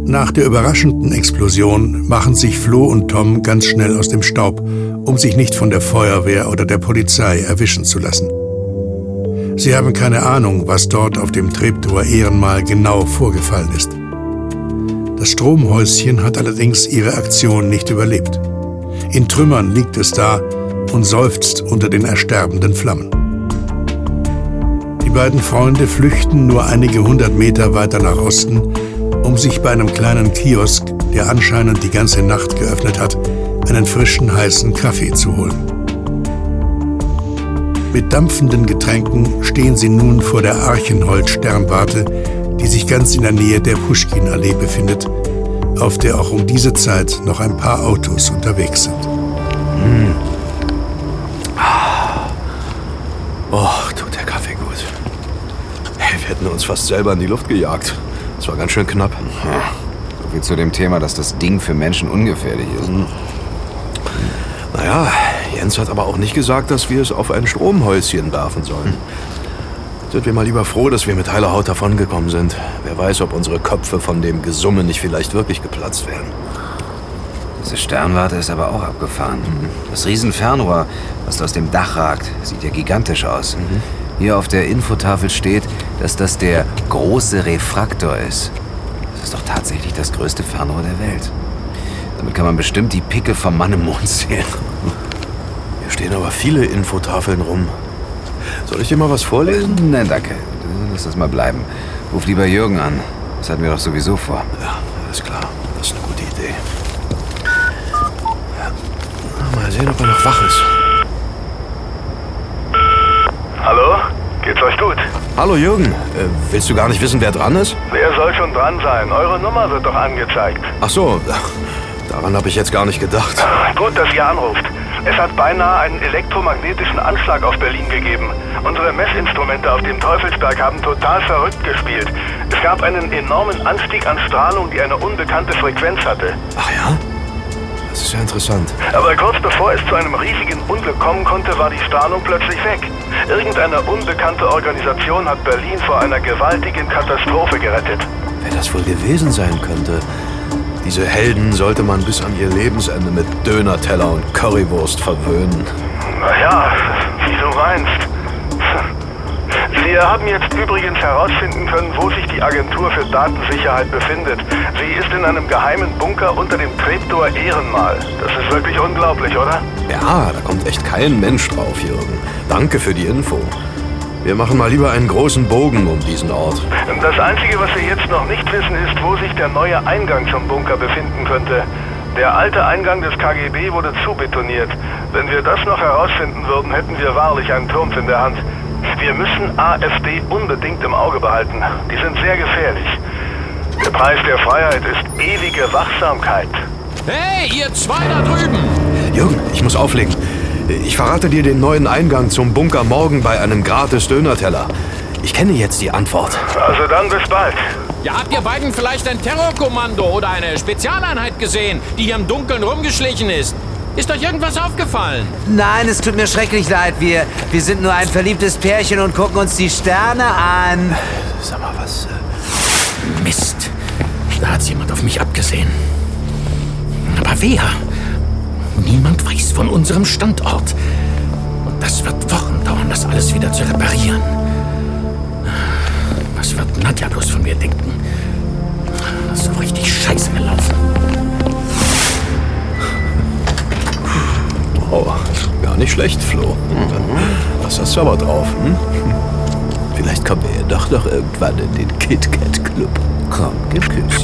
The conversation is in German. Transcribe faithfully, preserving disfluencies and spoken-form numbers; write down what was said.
Nach der überraschenden Explosion machen sich Flo und Tom ganz schnell aus dem Staub, um sich nicht von der Feuerwehr oder der Polizei erwischen zu lassen. Sie haben keine Ahnung, was dort auf dem Treptower Ehrenmal genau vorgefallen ist. Das Stromhäuschen hat allerdings ihre Aktion nicht überlebt. In Trümmern liegt es da und seufzt unter den ersterbenden Flammen. Die beiden Freunde flüchten nur einige hundert Meter weiter nach Osten, um sich bei einem kleinen Kiosk, der anscheinend die ganze Nacht geöffnet hat, einen frischen, heißen Kaffee zu holen. Mit dampfenden Getränken stehen sie nun vor der Archenhold-Sternwarte, die sich ganz in der Nähe der Puschkin-Allee befindet, auf der auch um diese Zeit noch ein paar Autos unterwegs sind. Mm. Oh, tut der Kaffee gut. Hey, wir hätten uns fast selber in die Luft gejagt. Das war ganz schön knapp. Ja, so viel zu dem Thema, dass das Ding für Menschen ungefährlich ist. Mhm. Naja, Jens hat aber auch nicht gesagt, dass wir es auf ein Stromhäuschen werfen sollen. Sind wir mal lieber froh, dass wir mit heiler Haut davongekommen sind. Wer weiß, ob unsere Köpfe von dem Gesumme nicht vielleicht wirklich geplatzt wären. Diese Sternwarte ist aber auch abgefahren. Mhm. Das Riesenfernrohr, was aus dem Dach ragt, sieht ja gigantisch aus. Mhm. Hier auf der Infotafel steht, dass das der große Refraktor ist. Das ist doch tatsächlich das größte Fernrohr der Welt. Damit kann man bestimmt die Pickel vom Mann im Mond zählen. Hier stehen aber viele Infotafeln rum. Soll ich dir mal was vorlesen? Nein, danke. Lass das mal bleiben. Ruf lieber Jürgen an. Das hatten wir doch sowieso vor. Ja, alles klar. Das ist eine gute Idee. Ja. Mal sehen, ob er noch wach ist. Hallo? Geht's euch gut? Hallo Jürgen. Äh, willst du gar nicht wissen, wer dran ist? Wer soll schon dran sein? Eure Nummer wird doch angezeigt. Ach so. Daran habe ich jetzt gar nicht gedacht. Gut, dass ihr anruft. Es hat beinahe einen elektromagnetischen Anschlag auf Berlin gegeben. Unsere Messinstrumente auf dem Teufelsberg haben total verrückt gespielt. Es gab einen enormen Anstieg an Strahlung, die eine unbekannte Frequenz hatte. Ach ja? Das ist ja interessant. Aber kurz bevor es zu einem riesigen Unglück kommen konnte, war die Strahlung plötzlich weg. Irgendeine unbekannte Organisation hat Berlin vor einer gewaltigen Katastrophe gerettet. Wer das wohl gewesen sein könnte? Diese Helden sollte man bis an ihr Lebensende mit Dönerteller und Currywurst verwöhnen. Naja, wie du meinst. Wir haben jetzt übrigens herausfinden können, wo sich die Agentur für Datensicherheit befindet. Sie ist in einem geheimen Bunker unter dem Treptower Ehrenmal. Das ist wirklich unglaublich, oder? Ja, da kommt echt kein Mensch drauf, Jürgen. Danke für die Info. Wir machen mal lieber einen großen Bogen um diesen Ort. Das Einzige, was wir jetzt noch nicht wissen, ist, wo sich der neue Eingang zum Bunker befinden könnte. Der alte Eingang des K G B wurde zubetoniert. Wenn wir das noch herausfinden würden, hätten wir wahrlich einen Turm in der Hand. Wir müssen A F D unbedingt im Auge behalten. Die sind sehr gefährlich. Der Preis der Freiheit ist ewige Wachsamkeit. Hey, ihr zwei da drüben! Jürgen, ich muss auflegen. Ich verrate dir den neuen Eingang zum Bunker morgen bei einem gratis Dönerteller. Ich kenne jetzt die Antwort. Also dann bis bald. Ja, habt ihr beiden vielleicht ein Terrorkommando oder eine Spezialeinheit gesehen, die hier im Dunkeln rumgeschlichen ist? Ist euch irgendwas aufgefallen? Nein, es tut mir schrecklich leid. Wir, wir sind nur ein verliebtes Pärchen und gucken uns die Sterne an. Sag mal was. Äh Mist. Da hat jemand auf mich abgesehen. Aber wer? Niemand weiß von unserem Standort. Und das wird Wochen dauern, das alles wieder zu reparieren. Was wird Nadja bloß von mir denken? Das ist so richtig scheiße gelaufen. Oh, gar nicht schlecht, Flo. Was hast du aber drauf, hm? Vielleicht kommen wir ja doch noch irgendwann in den Kit Kat Club. Komm, gib Küss.